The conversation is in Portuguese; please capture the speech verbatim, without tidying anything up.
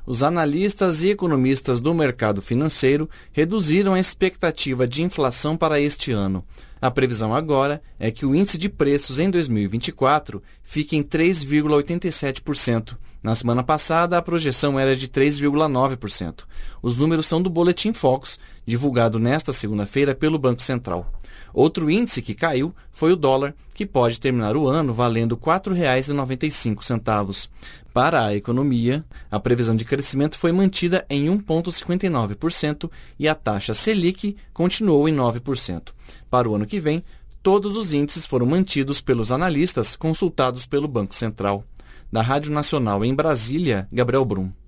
os analistas e economistas do mercado financeiro reduziram a expectativa de inflação para este ano. A previsão agora é que o índice de preços em dois mil e vinte e quatro fique em três vírgula oitenta e sete por cento. Na semana passada, a projeção era de três vírgula nove por cento. Os números são do Boletim Focus, divulgado nesta segunda-feira pelo Banco Central. Outro índice que caiu foi o dólar, que pode terminar o ano valendo quatro reais e noventa e cinco centavos. Para a economia, a previsão de crescimento foi mantida em um vírgula cinquenta e nove por cento e a taxa Selic continuou em nove por cento. Para o ano que vem, todos os índices foram mantidos pelos analistas consultados pelo Banco Central. Da Rádio Nacional em Brasília, Gabriel Brum.